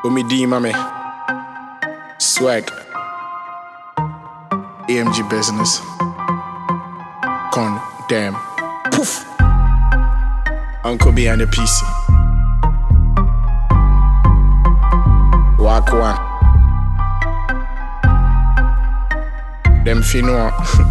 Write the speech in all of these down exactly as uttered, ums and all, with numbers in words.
Bumi D, mommy. Swag. A M G business. Con, damn. Poof. Uncle B and the P C. Walk one. Them finno.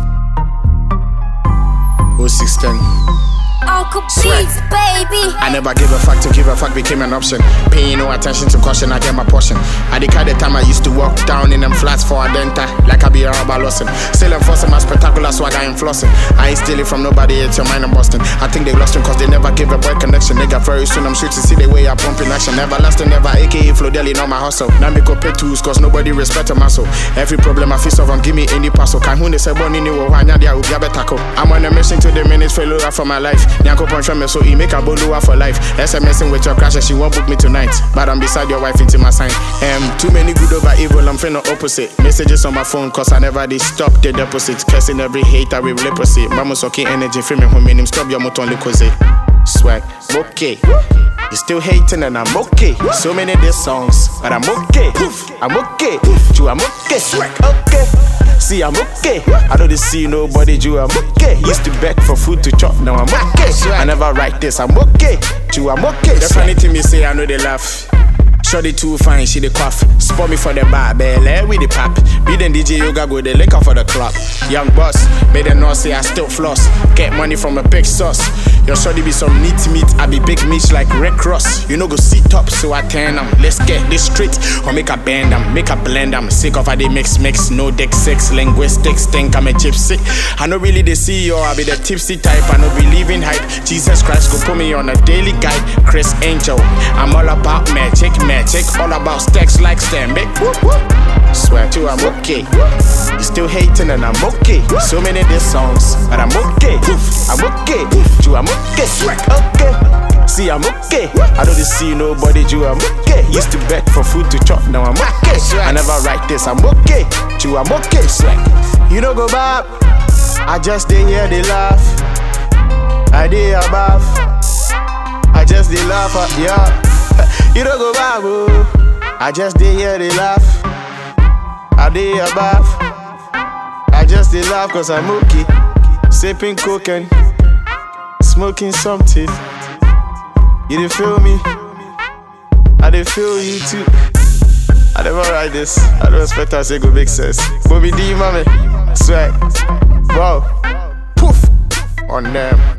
oh six ten. Uncle Beats, baby. I never gave a fuck to give a fuck became an option. Paying no attention to caution, I get my portion. I the kind of time I used to walk down in them flats for a denta, like I be a robber lossin'. Still enforcing my spectacular swag, I ain't flossing. I ain't stealing from nobody, it's your mind I'm busting. I think they lost him cause they never give a boy connection. Nigga very soon I'm shooting, see the way I pump in action. Never lasting, never A K A Flo Deli, not my hustle. Now me go pay tools cause nobody respect a muscle. Every problem I face off, I'm give me any puzzle. Can who they say born in the world, I'm on a mission to the minutes failure for my life. Nyanko punch me so he make a bolo for life. SMSing with your crash and she won't book me tonight. But I'm beside your wife into my sign. Um, too many good over evil, I'm finna opposite. Messages on my phone cause I never did stop the deposit. Cursing every hater with leprosy. Mama soaking energy, filming home in him, stop your motor on cause swag, okay. You still hating and I'm okay. So many diss songs, but I'm okay. I'm okay. Jew, I'm okay. Okay. See, I'm okay. I don't see nobody, Jew, I'm okay. Used to beg for food to chop, now I'm okay. I never write this, I'm okay. Jew, I'm okay. The funny thing me say, I know they laugh. Shorty too fine, she the cough. Spot me for the bar, belle with the pop. Be the D J yoga, go the liquor for the club. Young boss, made them know say I still floss. Get money from a big sauce. Your shorty be some neat meat, I be big meat like Red Cross. You know go sit up, so I turn them. Let's get this straight, or make a bend them, make a blend them. Sick of how they mix mix, no deck sex, linguistics, think I'm a gypsy. I know really the C E O, I be the tipsy type. I know believe in hype. Jesus Christ go put me on a daily guide. Chris Angel, I'm all about magic, magic. Check all about stacks like Stanbic. Swear to I'm okay. You still hating and I'm okay. So many diss songs, but I'm okay. I'm okay. Jew, I'm okay. Okay. See, I'm okay. I don't see nobody, Jew, I'm okay. Used to beg for food to chop, now I'm okay. I never write this, I'm okay. Jew, I'm okay. You don't go back. I just did hear they laugh. I did above. I just did laugh at yeah. You don't go back, oh. I just did hear they laugh. I did above. I just did laugh cause I'm okay. Sipping cocaine, smoking something. You didn't feel me? I didn't feel you too. I never write this. I don't expect I say go make sense. Bumi D, mommy. Swag. Wow. Poof. On them.